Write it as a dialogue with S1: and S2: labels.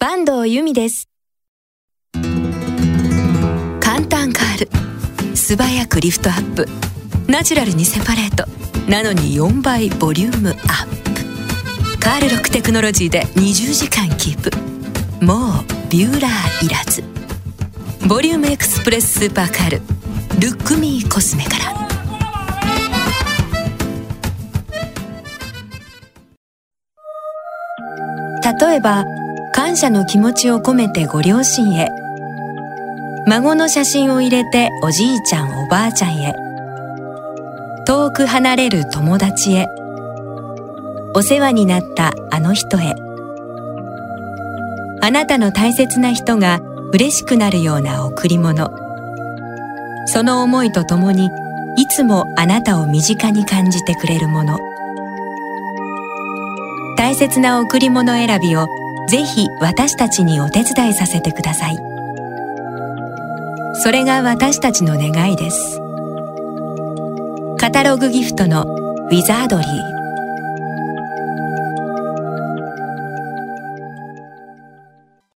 S1: 坂東由美です。簡単カール、素早くリフトアップ、ナチュラルにセパレートなのに4倍ボリュームアップ。カールロックテクノロジーで20時間キープ。もうビューラーいらず。ボリュームエクスプレススーパーカール、ルックミーコスメから。例えば感謝の気持ちを込めてご両親へ、孫の写真を入れておじいちゃんおばあちゃんへ、遠く離れる友達へ、お世話になったあの人へ。あなたの大切な人が嬉しくなるような贈り物、その思いとともにいつもあなたを身近に感じてくれるもの。大切な贈り物選びをぜひ私たちにお手伝いさせてください。それが私たちの願いです。カタログギフトのウィザードリー。